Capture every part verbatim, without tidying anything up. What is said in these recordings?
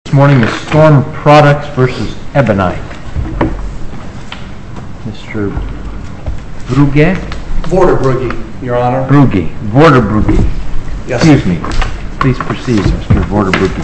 This morning is Storm Products versus Ebonite. Mister Brugge? Vorderbrugge, Your Honor. Brugge. Vorderbrugge. Yes. Excuse me. Please proceed, Mister Vorderbrugge.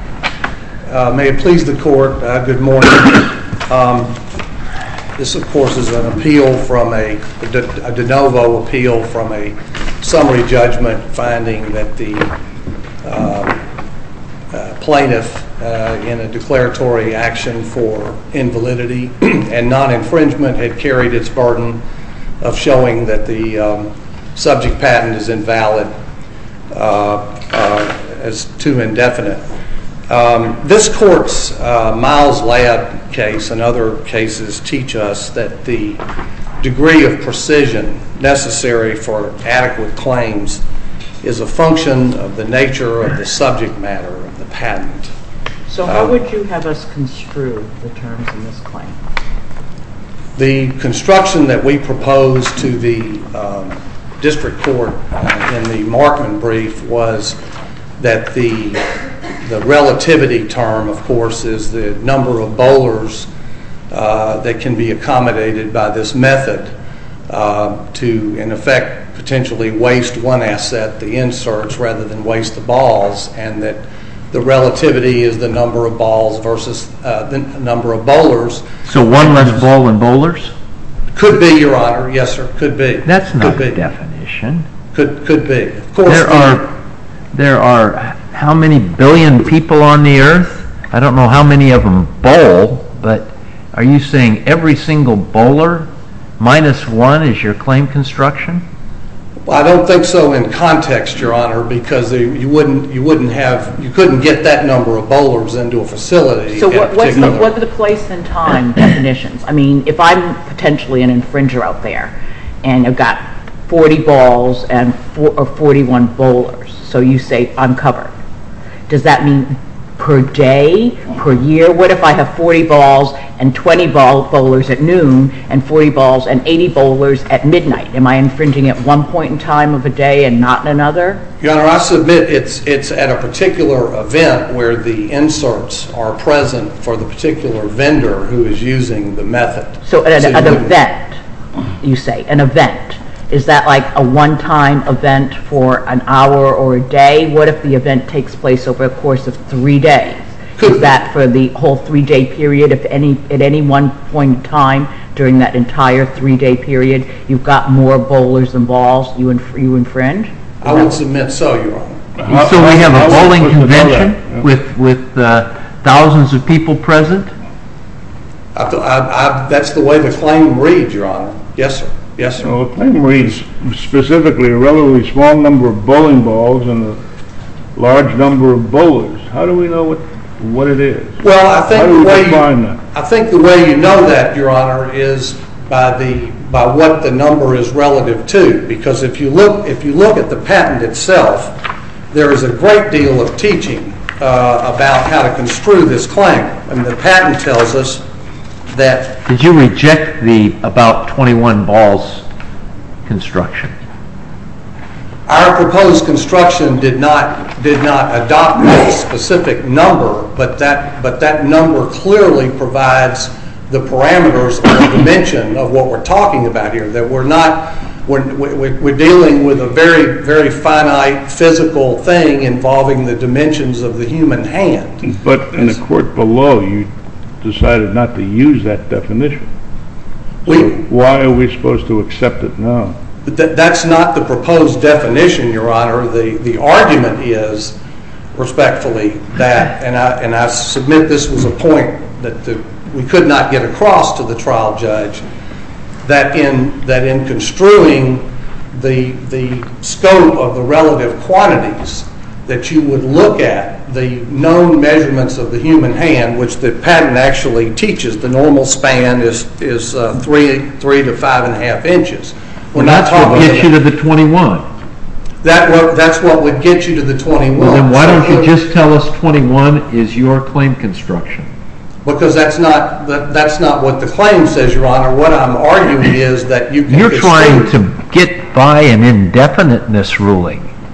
Uh, may it please the Court, uh, good morning. Um, this, of course, is an appeal from a, a, de, a de novo appeal from a summary judgment finding that the uh, uh, plaintiff uh, in a declaratory action for invalidity and non-infringement had carried its burden of showing that the um, subject patent is invalid uh, uh, as too indefinite. Um, this Court's uh, Miles Lab case and other cases teach us that the degree of precision necessary for adequate claims is a function of the nature of the subject matter of the patent. So how um, would you have us construe the terms in this claim? The construction that we proposed to the um, district court uh, in the Markman brief was that the the relativity term, of course, is the number of bowlers uh, that can be accommodated by this method uh, to, in effect, potentially waste one asset, the inserts, rather than waste the balls, and that the relativity is the number of balls versus uh, the number of bowlers. So one less ball than bowlers? Could be, Your Honor. Yes, sir. Could be. That's not the definition. Could could be. Of course, there are there are how many billion people on the earth? I don't know how many of them bowl, but are you saying every single bowler minus one is your claim construction? Well, I don't think so in context, Your Honor, because you wouldn't you wouldn't have you couldn't get that number of bowlers into a facility. So what, what's the, what are the place and time definitions? I mean, if I'm potentially an infringer out there, and I've got forty balls and four, or forty-one bowlers, so you say I'm covered. Does that mean per day, per year? What if I have forty balls and twenty ball bowlers at noon and forty balls and eighty bowlers at midnight? Am I infringing at one point in time of a day and not in another? Your Honor, I submit it's it's at a particular event where the inserts are present for the particular vendor who is using the method. So at an, an event, you say, an event. Is that like a one-time event for an hour or a day? What if the event takes place over a course of three days? Could Is that for the whole three-day period? If any, at any one point in time during that entire three-day period, you've got more bowlers than balls, you inf- you infringe? Is I would submit so, Your Honor. How, so we have a bowling convention yeah. with with uh, thousands of people present? I th- I, I, that's the way the claim reads, Your Honor. Yes, sir. Yes, sir. Well, the claim reads specifically a relatively small number of bowling balls and a large number of bowlers. How do we know what what it is? Well, I think How do we the way define you, that? I think the way you know that, Your Honor, is by the by what the number is relative to. Because if you look if you look at the patent itself, there is a great deal of teaching uh, about how to construe this claim. And the patent tells us that. Did you reject the about twenty-one balls construction? Our proposed construction did not did not adopt that specific number, but that but that number clearly provides the parameters or the dimension of what we're talking about here. That we're not we're we're dealing with a very very finite physical thing involving the dimensions of the human hand. But in the court below, you decided not to use that definition. We, so why are we supposed to accept it now? Th- that's not the proposed definition, Your Honor. The the argument is, respectfully, that, and I and I submit this was a point that the, we could not get across to the trial judge, that in that in construing the the scope of the relative quantities, that you would look at the known measurements of the human hand, which the patent actually teaches. The normal span is is uh, three three to five and a half inches. We're well, not that's talking what gets about, you to the twenty-one. That what that's what would get you to the twenty-one. Well, then why don't you just tell us twenty-one is your claim construction? Because that's not that, that's not what the claim says, Your Honor. What I'm arguing is that you can You're construe, trying to get by an indefiniteness ruling.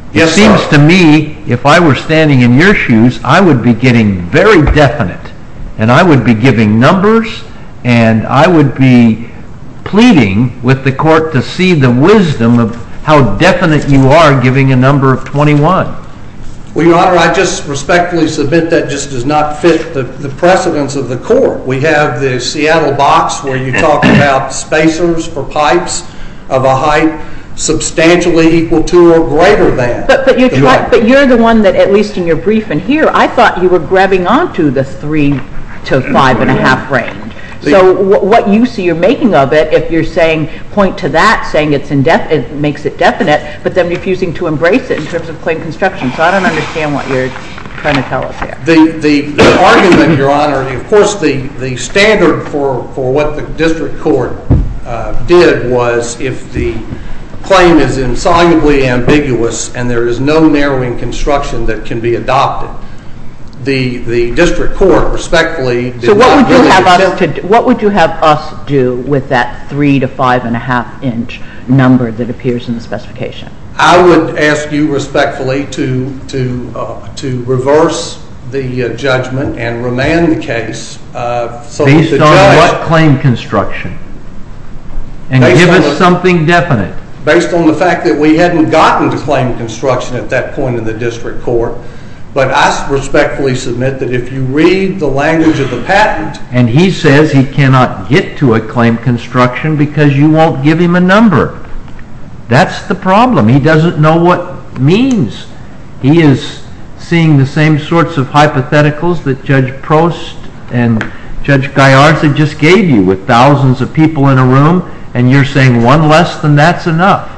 Yes, It seems sir. to me, if I were standing in your shoes, I would be getting very definite, and I would be giving numbers, and I would be pleading with the court to see the wisdom of how definite you are giving a number of twenty-one. Well, Your Honor, I just respectfully submit that just does not fit the, the precedence of the court. We have the Seattle box where you talk about spacers for pipes of a height substantially equal to or greater than. But, but you're the try, right. but you're the one that, at least in your briefing here, I thought you were grabbing onto the three to five and a half range. So wh- what use are you making of it if you're saying, point to that, saying it's indef- it makes it definite, but then refusing to embrace it in terms of claim construction? So I don't understand what you're trying to tell us here. The, the, the argument, Your Honor, of course, the, the standard for, for what the district court uh, did was if the claim is insolubly ambiguous and there is no narrowing construction that can be adopted, the the district court respectfully did So what not would you really have us attempt- to, do- what would you have us do with that three to five and a half inch number that appears in the specification? I would ask you respectfully to to uh, to reverse the uh, judgment and remand the case uh, so that Based the on judge, what claim construction? And Based give on us the- something definite. based on the fact that we hadn't gotten to claim construction at that point in the district court. But I respectfully submit that if you read the language of the patent, And he says he cannot get to a claim construction because you won't give him a number. That's the problem. He doesn't know what means. He is seeing the same sorts of hypotheticals that Judge Prost and Judge Gallarza just gave you with thousands of people in a room, and you're saying one less than that's enough.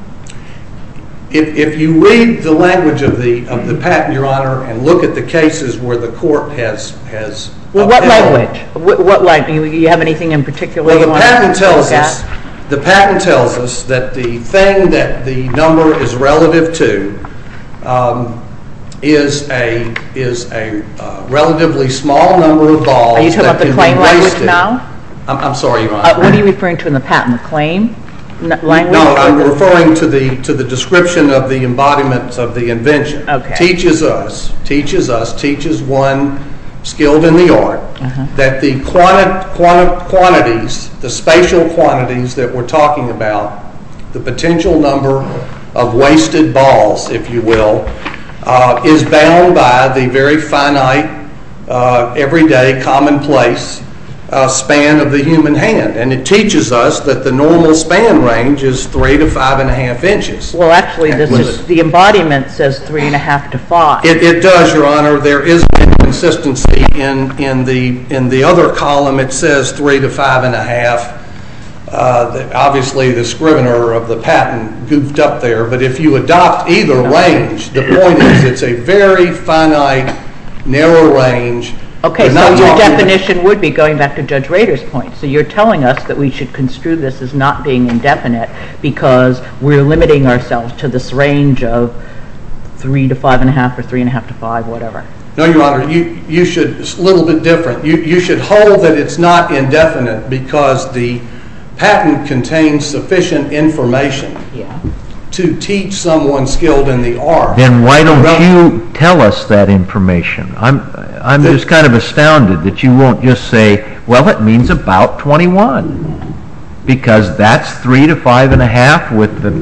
if, if you read the language of the of the patent, Your Honor, and look at the cases where the court has has Well, what upheld- language? What, what language? You, you have anything in particular Well, you the want to patent tells look us, at? the patent tells us that the thing that the number is relative to um, is a is a uh, relatively small number of balls. Are you talking that about the can be claim language wasted. now? I'm, I'm sorry, Your Honor. Uh, what are you referring to in the patent? The claim N- language? No, I'm or the- referring to the to the description of the embodiment of the invention. Okay. Teaches us, teaches us, teaches one skilled in the art Uh-huh. that the quanti- quanti- quantities, the spatial quantities that we're talking about, the potential number of wasted balls, if you will, uh, is bound by the very finite, uh, everyday, commonplace uh, span of the human hand. And it teaches us that the normal span range is three to five and a half inches. Well, actually, this Was is, it- the embodiment says three and a half to five. It, it does, Your Honor. There is an inconsistency in, in the in the other column. It says three to five and a half. Uh, the, obviously, the scrivener of the patent goofed up there. But if you adopt either range, the point is it's a very finite, narrow range. Okay, We're so not your talking about- definition would be, going back to Judge Rader's point, so you're telling us that we should construe this as not being indefinite because we're limiting ourselves to this range of three to five and a half or three and a half to five, whatever. No, Your Honor, you, you should, it's a little bit different. You, you should hold that it's not indefinite because the patent contains sufficient information Yeah. to teach someone skilled in the art. Then why don't Rel- you tell us that information? I'm, I'm The- just kind of astounded that you won't just say, well, it means about twenty-one. Because that's three to five and a half with the,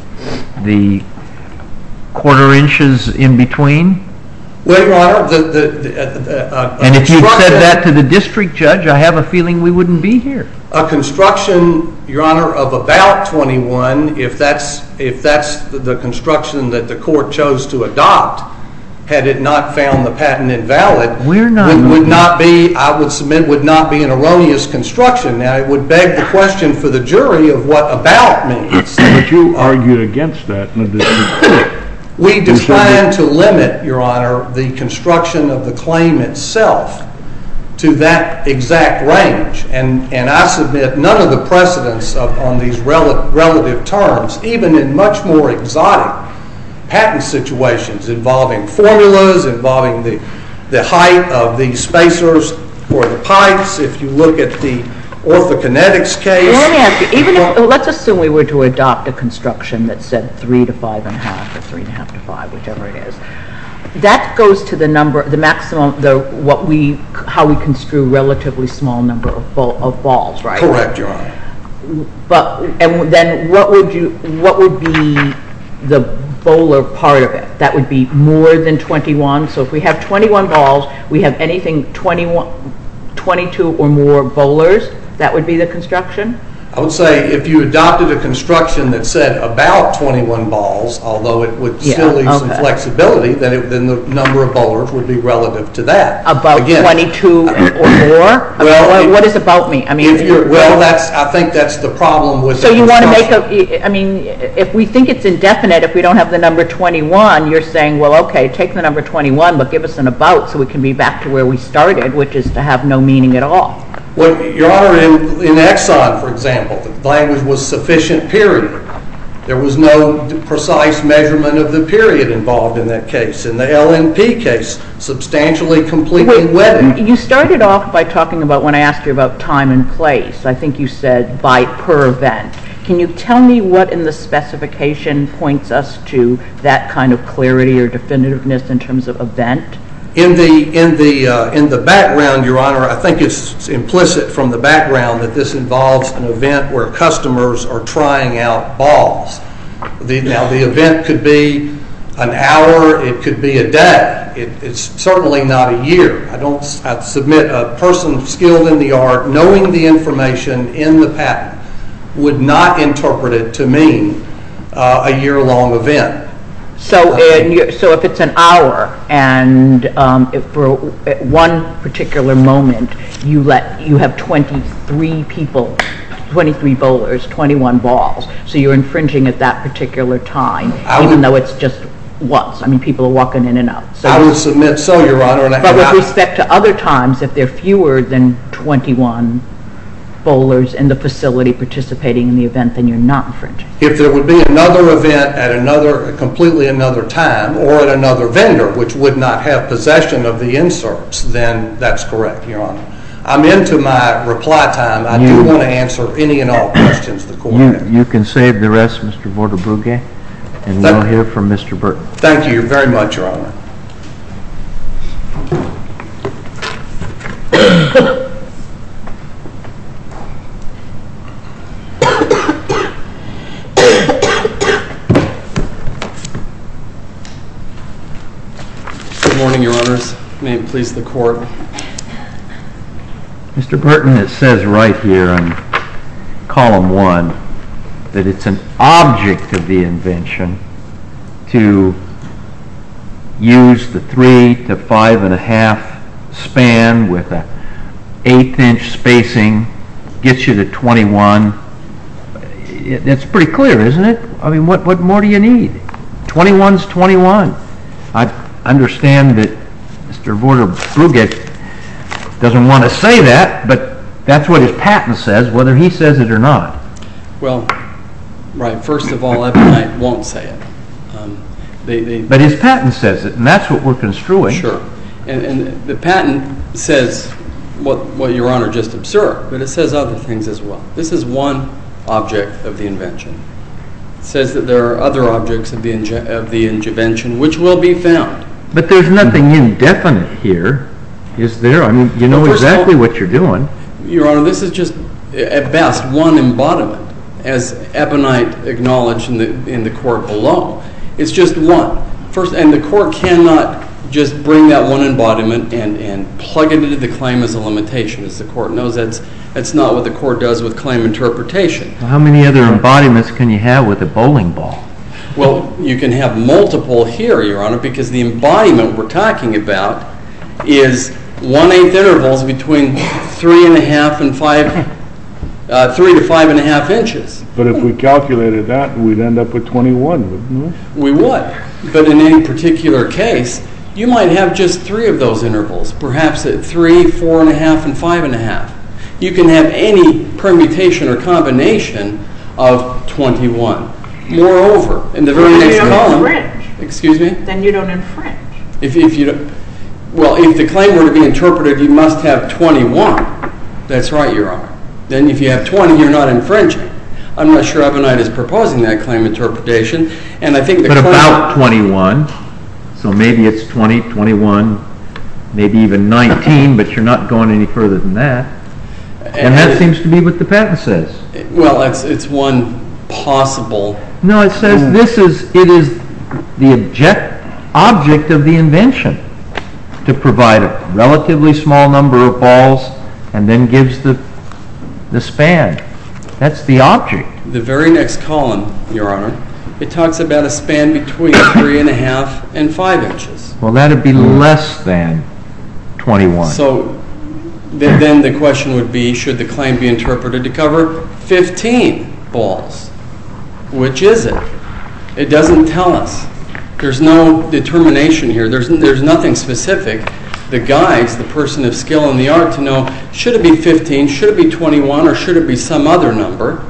the quarter inches in between? Well, Your Honor, the, the, the, uh, the, uh, a And if you'd said construction- that to the district judge, I have a feeling we wouldn't be here. A construction, Your Honor, of about twenty-one, if that's, if that's the- the construction that the court chose to adopt, had it not found the patent invalid, We're not- would, would not be, I would submit, would not be an erroneous construction. Now, it would beg the question for the jury of what about means. But you argued against that in the district court. We declined to limit, Your Honor, the construction of the claim itself to that exact range. And, and I submit none of the precedents of, on these rel- relative terms, even in much more exotic patent situations involving formulas, involving the, the height of the spacers for the pipes. If you look at the Orthokinetics case. Well, let me ask you, even if, let's assume we were to adopt a construction that said three to five and a half, or three and a half to five, whichever it is. That goes to the number, the maximum, the, what we, how we construe relatively small number of ball, of balls, right? Correct, Your Honor. But, and then what would you, what would be the bowler part of it? That would be more than twenty-one? So if we have twenty-one balls, we have anything twenty-one, twenty-two or more bowlers, that would be the construction? I would say if you adopted a construction that said about twenty-one balls, although it would Yeah, still leave some okay. flexibility, then, it, then the number of bowlers would be relative to that. About Again, twenty-two or more? I mean, Well, what- if- what is about me? I mean, If you're, well, that's, I think that's the problem with so the you want to make construction. a, I mean, if we think it's indefinite, if we don't have the number twenty-one, you're saying, well, okay, take the number twenty-one, but give us an about so we can be back to where we started, which is to have no meaning at all. Well, Your Honor, in, in Exxon, for example, the language was sufficient period. There was no d- precise measurement of the period involved in that case. In the L N P case, substantially completely Wait, wetted. You started off by talking about, when I asked you about time and place, I think you said by per event. Can you tell me what in the specification points us to that kind of clarity or definitiveness in terms of event? In the in the uh, in the background, Your Honor, I think it's implicit from the background that this involves an event where customers are trying out balls. The, now, the event could be an hour, it could be a day. It, it's certainly not a year. I don't. I submit a person skilled in the art, knowing the information in the patent, would not interpret it to mean uh, a year-long event. So, in your, so if it's an hour, and um, if for at one particular moment you let you have twenty-three people, twenty-three bowlers, twenty-one balls, so you're infringing at that particular time, I even would- though it's just once. I mean, people are walking in and out. So I would submit so, Your Honor. And I- but and with I- respect to other times, if there are fewer than twenty-one bowlers in the facility participating in the event, then you're not infringing. If there would be another event at another, completely another time, or at another vendor, which would not have possession of the inserts, then that's correct, Your Honor. I'm into my reply time. I do You- want to answer any and all questions the court You, has. you can save the rest, Mister Vorderbrugge, and Thank- we'll hear from Mister Burton. Thank you very much, Your Honor. Good morning, Your Honors. May it please the Court. Mister Burton, it says right here on column one that it's an object of the invention to use the three to five and a half span with a eighth inch spacing, gets you to twenty-one. It- It's pretty clear, isn't it? I mean, what, what more do you need? twenty-one's twenty-one. I understand that Mister Vorderbrugge doesn't want to say that, but that's what his patent says, whether he says it or not. Well, right, first of all, Ebonite won't say it. Um, They, they, But his patent says it, and that's what we're construing. sure. And, and the patent says what, what Your Honor just observed, but it says other things as well. This is one object of the invention. It says that there are other objects of the, inge- of the invention which will be found. But there's nothing indefinite here, is there? I mean, you know Well, first of all- exactly what you're doing. Your Honor, this is just, at best, one embodiment, as Ebonite acknowledged in the, in the court below. It's just one. First, and the court cannot just bring that one embodiment and, and plug it into the claim as a limitation. As the court knows, that's, that's not what the court does with claim interpretation. How many other embodiments can you have with a bowling ball? Well, you can have multiple here, Your Honor, because the embodiment we're talking about is one-eighth intervals between three and a half and five, uh, three to five and a half inches. But if we calculated that, we'd end up with twenty-one, wouldn't we? We would. But in any particular case, you might have just three of those intervals, perhaps at three, four and a half, and five and a half. You can have any permutation or combination of twenty-one. Moreover, in the very Then you next don't column, infringe. excuse me? Then you don't infringe. If, if you don't, well, if the claim were to be interpreted, you must have twenty-one. That's right, Your Honor. Then if you have twenty, you're not infringing. I'm not sure Ebonite is proposing that claim interpretation, and I think the But claim, about twenty-one, so maybe it's twenty, twenty-one, maybe even nineteen, but you're not going any further than that. And that seems to be what the patent says. well, it's it's one possible. No, it says this is, it is the object, object of the invention to provide a relatively small number of balls and then gives the, the span. That's the object. The very next column, Your Honor, it talks about a span between three and a half and five inches. Well, that'd be less than twenty-one. So th- then the question would be, should the claim be interpreted to cover fifteen balls? Which is it? It doesn't tell us. There's no determination here. There's there's nothing specific. The guides the person of skill in the art to know, should it be fifteen, should it be twenty-one, or should it be some other number?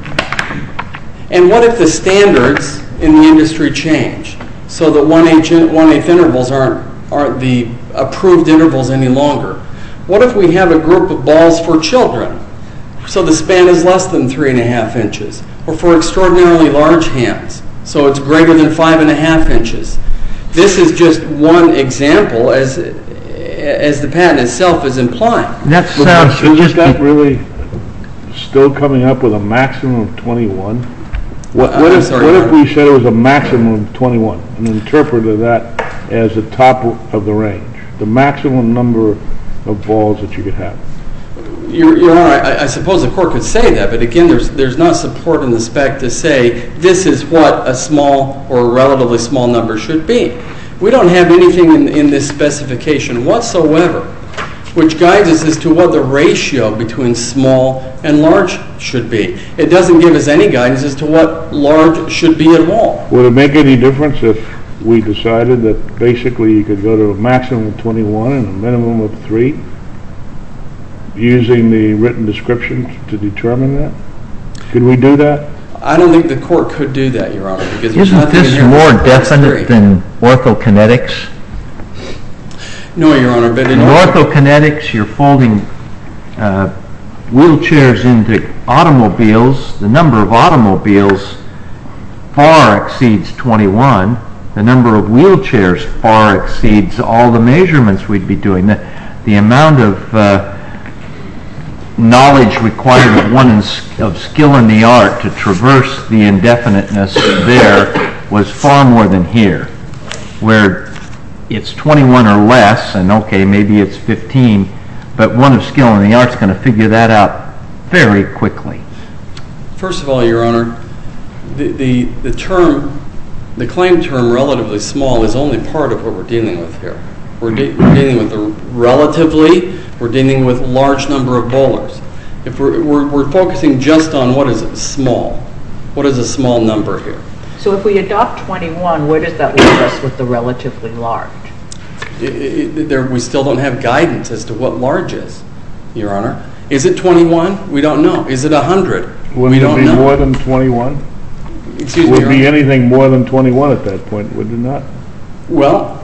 And what if the standards in the industry change so that one-eighth one-eighth intervals aren't, aren't the approved intervals any longer? What if we have a group of balls for children so the span is less than three and a half inches, or for extraordinarily large hands so it's greater than five and a half inches? This is just one example, as as the patent itself is implying. That sounds, should Isn't just that be, really still coming up with a maximum of twenty-one? What, Uh, what I'm if, sorry, what Your if Honor. we said it was a maximum of twenty-one and interpreted that as the top of the range, the maximum number of balls that you could have? Your, Your Honor, I, I suppose the court could say that, but again, there's there's not support in the spec to say this is what a small or a relatively small number should be. We don't have anything in, in this specification whatsoever which guides us as to what the ratio between small and large should be. It doesn't give us any guidance as to what large should be at all. Would it make any difference if we decided that basically you could go to a maximum of twenty-one and a minimum of three, using the written description to determine that? Could we do that? I don't think the court could do that, Your Honor, because there's isn't nothing in this here more that supports definite three. than orthokinetics? No, Your Honor, but In in order, orthokinetics, you're folding uh, wheelchairs into automobiles. The number of automobiles far exceeds twenty-one. The number of wheelchairs far exceeds all the measurements we'd be doing. The, the amount of uh, knowledge required of one in, of skill in the art to traverse the indefiniteness there was far more than here, where it's twenty-one or less, and okay, maybe it's fifteen, but one of skill in the art's going to figure that out very quickly. first of all, Your Honor, the, the, the term, the claim term relatively small is only part of what we're dealing with here. We're, de- we're dealing with the relatively, we're dealing with a large number of bowlers. If we're, we're, we're focusing just on what is small, what is a small number here? So if we adopt twenty-one, where does that leave us with the relatively large? It, it, there, we still don't have guidance as to what large is, Your Honor. Is it twenty-one? We don't know. Is it one hundred? We Wouldn't it don't be know. more than twenty-one? Excuse me, Would Your be Honor. anything more than twenty-one at that point, would it not? Well,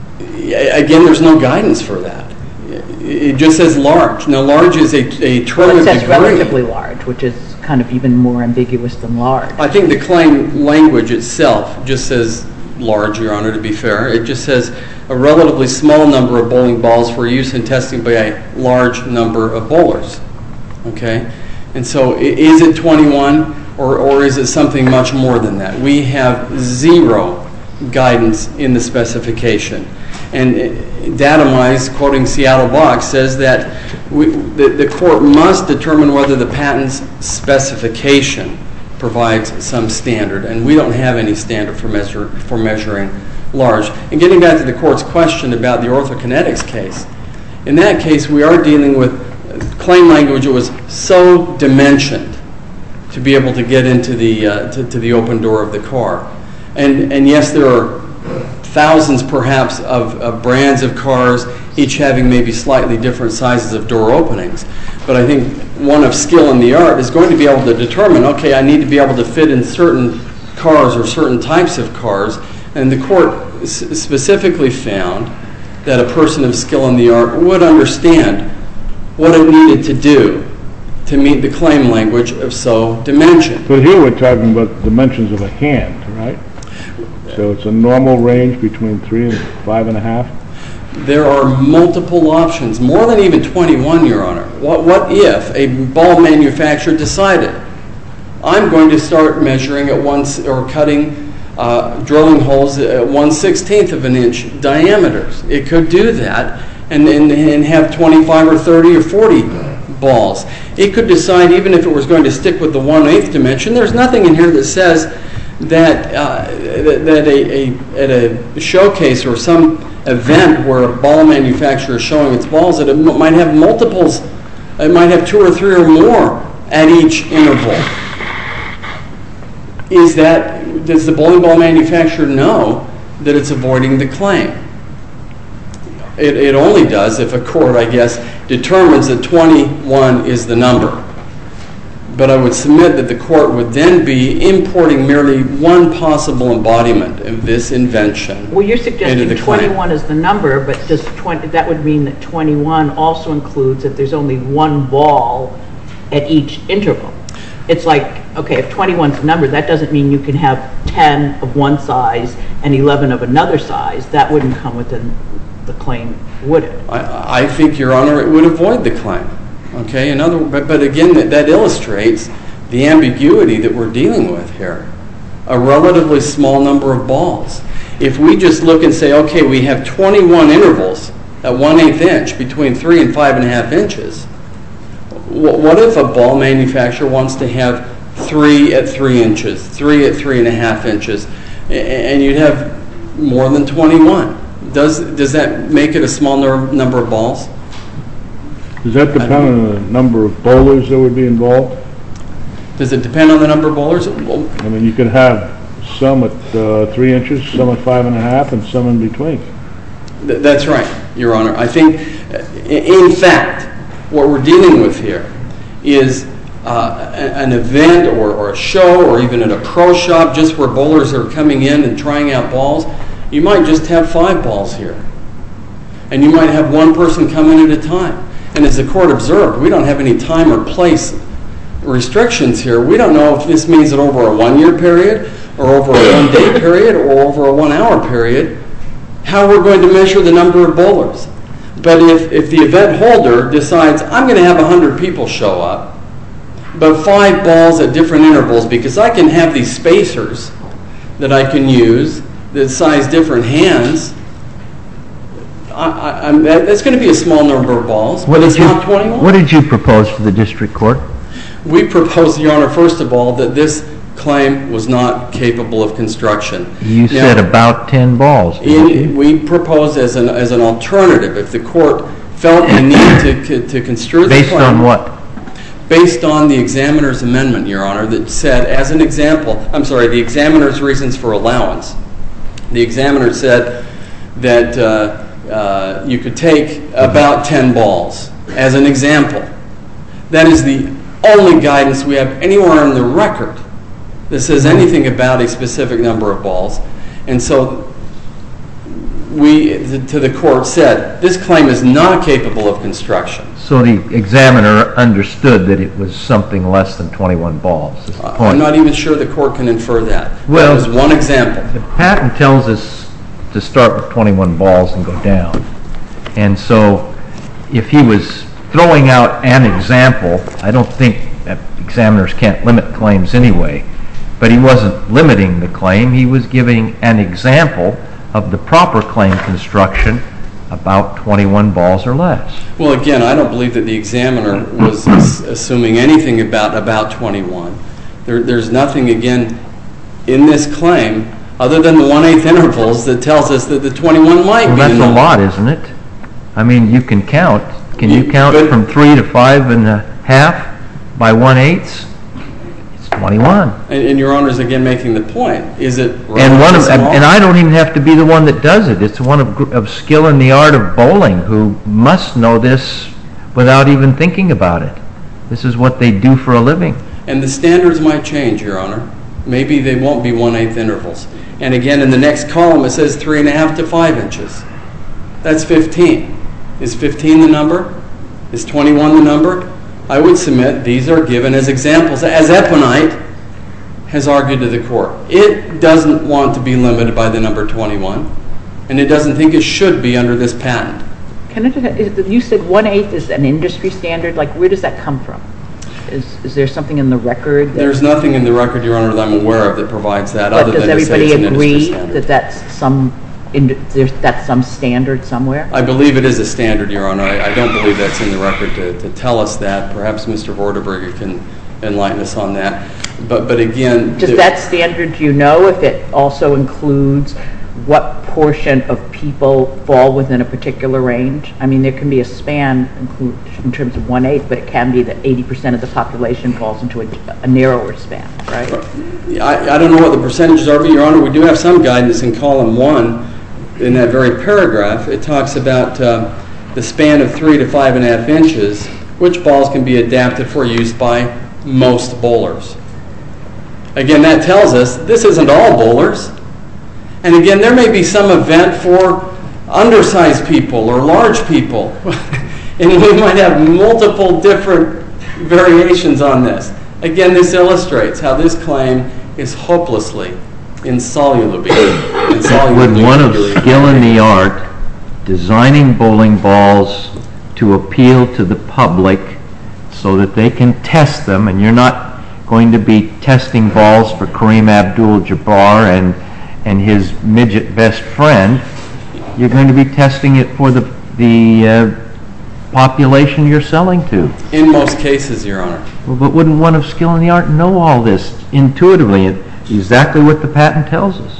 y- again, there's no guidance for that. It just says large. Now, large is a, a term Well, it of says degree. relatively large, which is kind of even more ambiguous than large. I think the claim language itself just says large, Your Honor, to be fair. It just says a relatively small number of bowling balls for use in testing by a large number of bowlers. Okay? And so i- is it twenty-one, or, or is it something much more than that? We have zero guidance in the specification. And uh, Datamyze, quoting Seattle Box, says that we, the, the court must determine whether the patent's specification provides some standard, and we don't have any standard for, measure, for measuring large. And getting back to the court's question about the orthokinetics case, in that case we are dealing with claim language that was so dimensioned to be able to get into the, uh, to, to the open door of the car. And, and yes, there are thousands perhaps of, of brands of cars, each having maybe slightly different sizes of door openings. But I think one of skill in the art is going to be able to determine, okay, I need to be able to fit in certain cars or certain types of cars. And the court s- specifically found that a person of skill in the art would understand what it needed to do to meet the claim language of so dimension. But here we're talking about the dimensions of a hand, right? So it's a normal range between three and five and a half? There are multiple options, more than even twenty-one, Your Honor. What, what if a ball manufacturer decided, I'm going to start measuring at one, or cutting, uh, drilling holes at one sixteenth of an inch diameters? It could do that and, and, and have twenty-five or thirty or forty balls. It could decide, even if it was going to stick with the one eighth dimension, there's nothing in here that says that, uh, that, that a, a, at a showcase or some event where a ball manufacturer is showing its balls, that it m- might have multiples, it might have two or three or more at each interval. Is that, does the bowling ball manufacturer know that it's avoiding the claim? It, it only does if a court, I guess, determines that twenty-one is the number. But I would submit that the court would then be importing merely one possible embodiment of this invention. Well, you're suggesting into the claim. twenty-one is the number, but does twenty, that would mean that twenty-one also includes that there's only one ball at each interval. It's like, okay, if twenty-one's the number, that doesn't mean you can have ten of one size and eleven of another size. That wouldn't come within the claim, would it? I, I think, Your Honor, it would avoid the claim. Okay, another, but, but again, that, that illustrates the ambiguity that we're dealing with here. A relatively small number of balls. If we just look and say, okay, we have twenty-one intervals at one eighth inch between three and five and a half inches. W- what if a ball manufacturer wants to have three at three inches, three at three and a half inches, and, and you'd have more than twenty-one? Does does that make it a small nur- number of balls? Does that depend on the number of bowlers that would be involved? Does it depend on the number of bowlers? Well, I mean, you could have some at uh, three inches, some at five and a half, and some in between. th- that's right, Your Honor. I think, uh, in fact, what we're dealing with here is uh, a- an event or, or a show or even at a pro shop just where bowlers are coming in and trying out balls. You might just have five balls here. And you might have one person come in at a time. And as the court observed, we don't have any time or place restrictions here. We don't know if this means that over a one-year period or over a one-day period or over a one-hour period, how we're going to measure the number of bowlers. But if, if the event holder decides, I'm going to have one hundred people show up, but five balls at different intervals, because I can have these spacers that I can use that size different hands, I, I, I'm, that, that's going to be a small number of balls, What but did it's you, not twenty-one. what did you propose to the district court? We proposed, Your Honor, first of all, that this claim was not capable of construction. You Now, said about ten balls, didn't in, you? we proposed as an, as an alternative, if the court felt the need to, to construe the Based claim. on what? Based on the examiner's amendment, Your Honor, that said, as an example, I'm sorry, the examiner's reasons for allowance. The examiner said that uh, uh, you could take about ten balls as an example. That is the only guidance we have anywhere in the record that says anything about a specific number of balls. And so we, to the court, said, this claim is not capable of construction. So the examiner understood that it was something less than twenty-one balls, is the I'm point. not even sure the court can infer that. Well- That was one example. The patent tells us to start with twenty-one balls and go down. And so if he was throwing out an example, I don't think that examiners can't limit claims anyway, but he wasn't limiting the claim, he was giving an example of the proper claim construction about twenty-one balls or less. Well, again, I don't believe that the examiner was ass- assuming anything about about twenty-one. There, there's nothing, again, in this claim other than the one-eighth intervals that tells us that the twenty-one might Well, be that's the a number. lot, isn't it? I mean, you can count. Can you You- count but- from three to five and a half by one-eighths? It's twenty-one. And, and Your Honor's again making the point. Is it And one of, relatively small? and I don't even have to be the one that does it. It's one of, gr- of skill in the art of bowling who must know this without even thinking about it. This is what they do for a living. And the standards might change, Your Honor. Maybe they won't be one-eighth intervals. And again, in the next column, it says three and a half to five inches. That's fifteen. Is fifteen the number? Is twenty-one the number? I would submit these are given as examples, as Eponite has argued to the court. It doesn't want to be limited by the number twenty-one, and it doesn't think it should be under this patent. Can I just, is, you said one-eighth is an industry standard. Like, where does that come from? Is, is there something in the record? That, There's nothing in the record, Your Honor, that I'm aware of that provides that, but other does than to say everybody it's an industry agree standard. that that's some, in, there's, that's some standard somewhere? I believe it is a standard, Your Honor. I, I don't believe that's in the record to, to tell us that. Perhaps Mister Vorderberger can enlighten us on that. But, but again... Does the, that standard, do you know if it also includes what portion of people fall within a particular range? I mean, there can be a span include, in terms of one-eighth, but it can be that eighty percent of the population falls into a, a narrower span, right? I, I don't know what the percentages are, but, Your Honor, we do have some guidance in column one. In that very paragraph, it talks about uh, the span of three to five and a half inches, which balls can be adapted for use by most bowlers. Again, that tells us this isn't all bowlers. And again, there may be some event for undersized people or large people. And we might have multiple different variations on this. Again, this illustrates how this claim is hopelessly insolubly. insolubly Would one of skill in the art designing bowling balls to appeal to the public so that they can test them, and you're not going to be testing balls for Kareem Abdul-Jabbar and and his midget best friend, you're going to be testing it for the the uh, population you're selling to. In most cases, Your Honor. Well, but wouldn't one of skill in the art know all this intuitively, exactly what the patent tells us?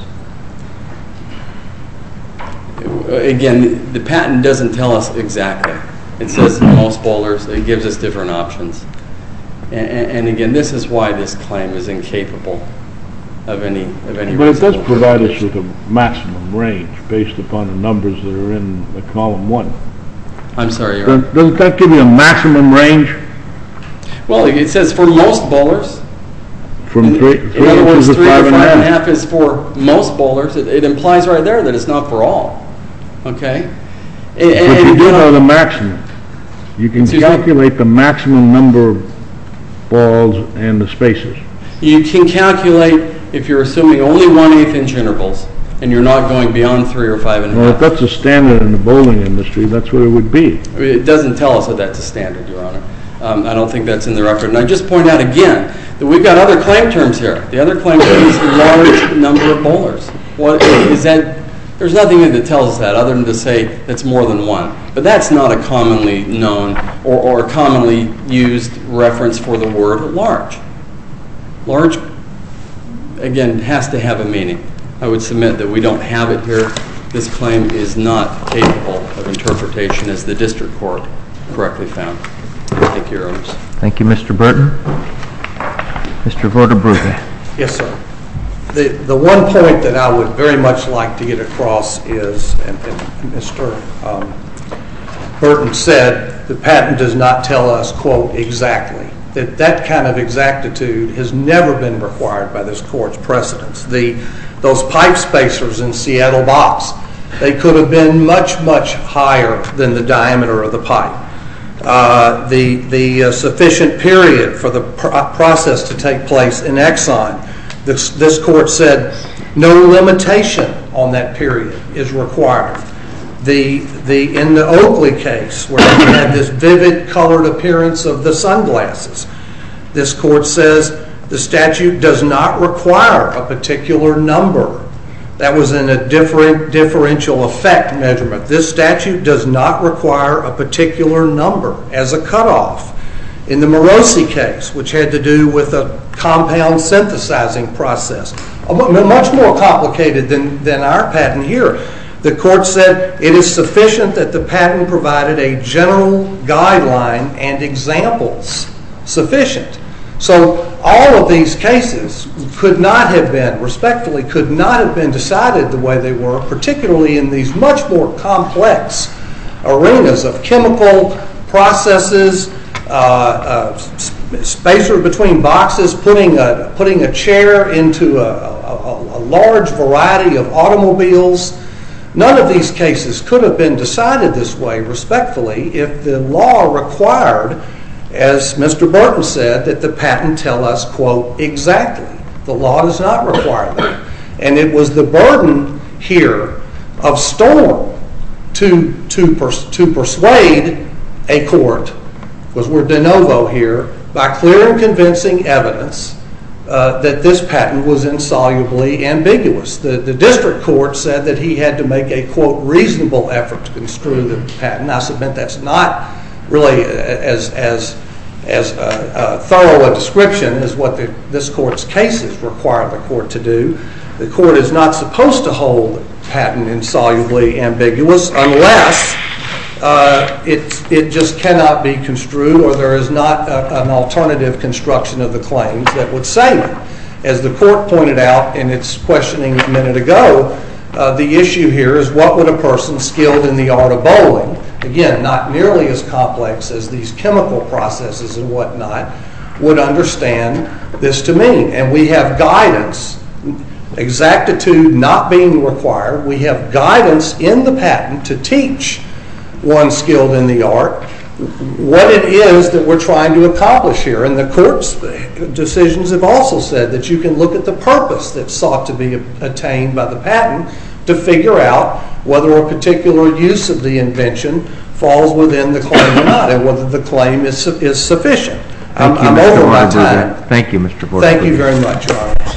Again, the patent doesn't tell us exactly. It says most bowlers. It gives us different options. And, and again, this is why this claim is incapable of any of any. But it does provide us with a maximum range based upon the numbers that are in the column one. I'm sorry, Your Honor. Doesn't that give you a maximum range? Well, it says for most bowlers. From In, three, in three other words, inches to three to five and a five and a half. half is for most bowlers. It, it implies right there that it's not for all. Okay. And, But and you do again, know the maximum. You can Excuse me? calculate the maximum number of balls and the spaces. You can calculate if you're assuming only one-eighth inch intervals and you're not going beyond three or five and a Well, if half. that's a standard in the bowling industry, that's what it would be. I mean, it doesn't tell us that that's a standard, Your Honor. Um, I don't think that's in the record. And I just point out again that we've got other claim terms here. The other claim term is large number of bowlers. What is that? There's nothing in it that tells us that other than to say that's more than one. But that's not a commonly known or, or commonly used reference for the word large. Large, again, has to have a meaning. I would submit that we don't have it here. This claim is not capable of interpretation as the district court correctly found. Thank you, Your Honors. Thank you, Mister Burton. Mister Vorderbrugge. Yes, sir. The, the one point that I would very much like to get across is, and, and Mister Um, Burton said, the patent does not tell us, quote, exactly. That that kind of exactitude has never been required by this court's precedents. The, those pipe spacers in Seattle box, they could have been much, much higher than the diameter of the pipe. Uh, the the uh, sufficient period for the pr process to take place in Exxon, this, this court said no limitation on that period is required. The, the, in the Oakley case, where we had this vivid colored appearance of the sunglasses, this court says the statute does not require a particular number. That was in a different differential effect measurement. This statute does not require a particular number as a cutoff. In the Morosi case, which had to do with a compound synthesizing process, much more complicated than, than our patent here, the court said it is sufficient that the patent provided a general guideline and examples sufficient. So all of these cases could not have been, respectfully, could not have been decided the way they were, particularly in these much more complex arenas of chemical processes, uh, uh, spacer between boxes, putting a, putting a chair into a, a, a large variety of automobiles. None of these cases could have been decided this way, respectfully, if the law required as Mister Burton said, that the patent tell us, quote, exactly. The law does not require that. And it was the burden here of Storm to, to, pers- to persuade a court, because we're de novo here, by clear and convincing evidence uh, that this patent was insolubly ambiguous. The, the district court said that he had to make a, quote, reasonable effort to construe the patent. I submit that's not really as, as, as uh, uh, thorough a description as what the, this court's cases require the court to do. The court is not supposed to hold patent insolubly ambiguous unless uh, it, it just cannot be construed or there is not a, an alternative construction of the claims that would save it. As the court pointed out in its questioning a minute ago, uh, the issue here is what would a person skilled in the art of bowling, again, not nearly as complex as these chemical processes and whatnot, would understand this to mean. And we have guidance, exactitude not being required. We have guidance in the patent to teach one skilled in the art what it is that we're trying to accomplish here. And the court's decisions have also said that you can look at the purpose that's sought to be attained by the patent to figure out whether a particular use of the invention falls within the claim or not, and whether the claim is, is sufficient. I'm, Thank you, I'm Mister over my Weinberger. time. Thank you, Mister Borges. Thank you very much, Your Honor.